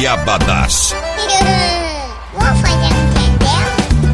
DJ Abadás. Vou fazer um entendeu?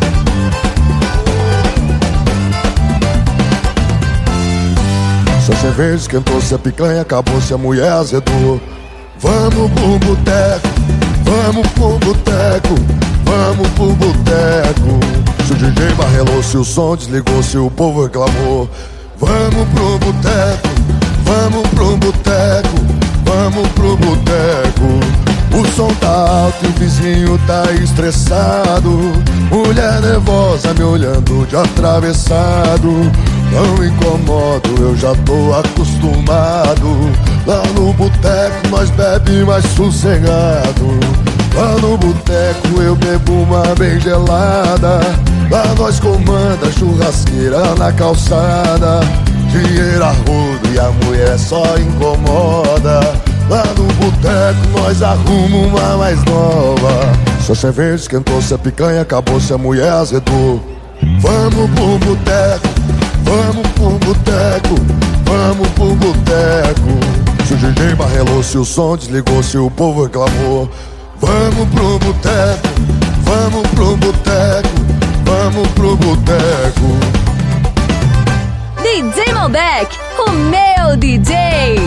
Se a cerveja esquentou, se a picanha acabou, se a mulher azedou, vamos pro boteco, vamos pro boteco, vamos pro boteco. Se o DJ barrelou, se o som desligou, se o povo reclamou, vamos pro boteco, vamos pro boteco, vamos pro boteco. O som tá alto e o vizinho tá estressado, mulher nervosa me olhando de atravessado. Não incomodo, eu já tô acostumado. Lá no boteco nós bebe mais sossegado. Lá no boteco eu bebo uma bem gelada. Lá nós comanda churrasqueira na calçada. Dinheiro a rodo e a mulher só incomoda. Lá no boteco nós arruma uma mais nova. Se a cerveja esquentou, se a picanha acabou, se a mulher azedou, vamos pro boteco, vamos pro boteco, vamos pro boteco. Se o DJ barrelou, se o som desligou, se o povo reclamou, vamos pro boteco, vamos pro boteco, vamos pro boteco. DJ Malbec, o meu DJ.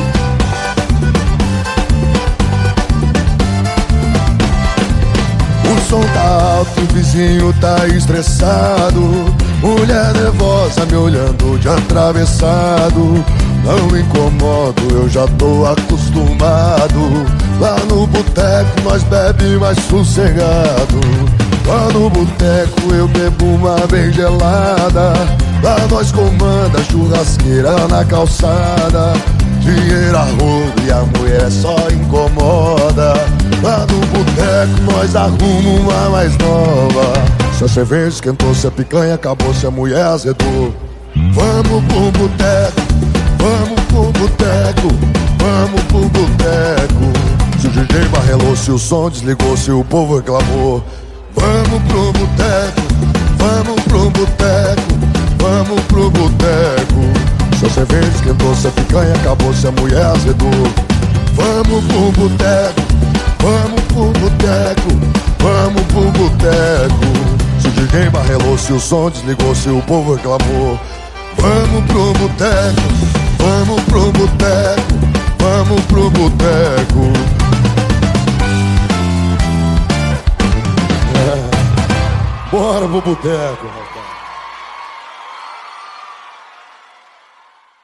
O som tá alto, o vizinho tá estressado, mulher nervosa me olhando de atravessado. Não incomodo, eu já tô acostumado. Lá no boteco nós bebe mais sossegado. Lá no boteco eu bebo uma bem gelada. Lá nós comanda churrasqueira na calçada. Dinheiro a rodo e a mulher só incomoda. Lá no boteco nós arruma uma mais nova. Se a cerveja esquentou, se a picanha acabou, se a mulher azedou, vamos pro boteco, vamos pro boteco, vamos pro boteco. Se o DJ barrelou, se o som desligou, se o povo reclamou, vamos pro boteco, vamos pro boteco, vamos pro boteco. Se a cerveja esquentou, se a picanha acabou, se a mulher azedou, vamos pro boteco, vamos pro boteco, vamos pro boteco. Se o DJ barrelou, se o som desligou, se o povo reclamou, vamos pro boteco, vamos pro boteco, vamos pro boteco. Bora pro boteco.